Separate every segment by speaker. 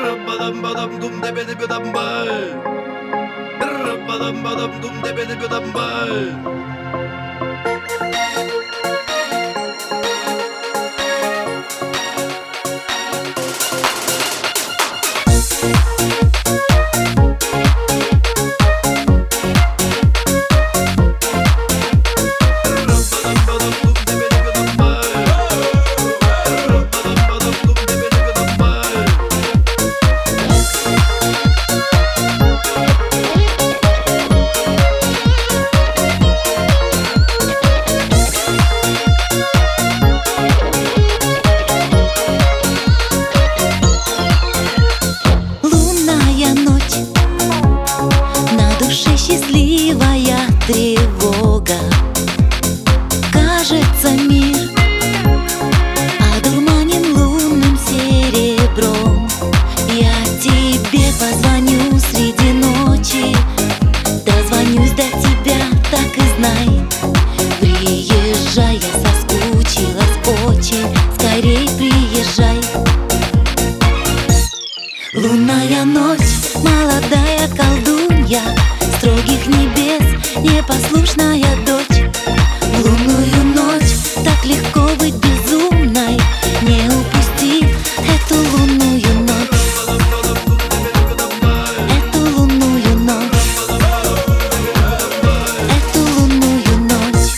Speaker 1: Счастливая тревога. Кажется, мир одурманен лунным серебром. Я тебе позвоню среди ночи, дозвонюсь до тебя, так и знай. Приезжай, я соскучилась очень, скорей приезжай. Лунная ночь, молодая колдунья, строгих небес непослушная дочь. В лунную ночь так легко быть безумной, не упусти эту лунную ночь, эту лунную ночь, эту лунную ночь.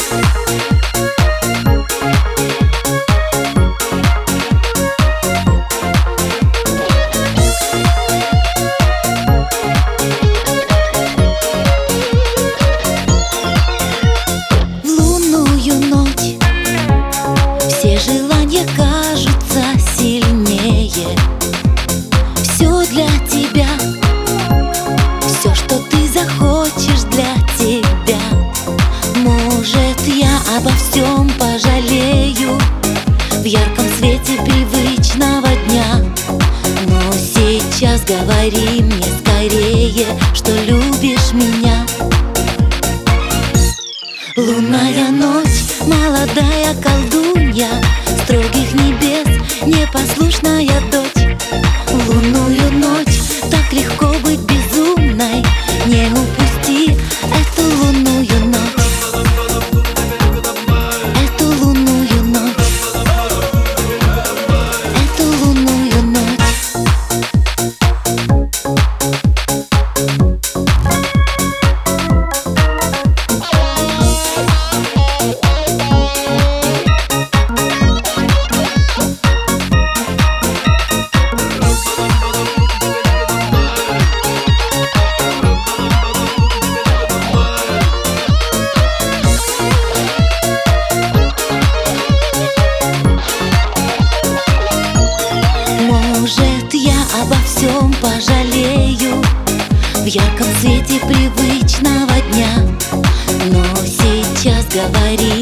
Speaker 1: Желания кажутся сильнее. Все для тебя, все, что ты захочешь, для тебя. Может, я обо всем пожалею в ярком свете привычного дня, но сейчас говори мне скорее, что любишь меня. Лунная ночь, молодая колдунья, строгих небес непослушная дочь. В лунную ночь так легко быть безумной, не упусти эту лунную ночь, эту лунную ночь, эту лунную ночь. Может, я обо всем пожалею в ярком свете привычного дня, но сейчас говори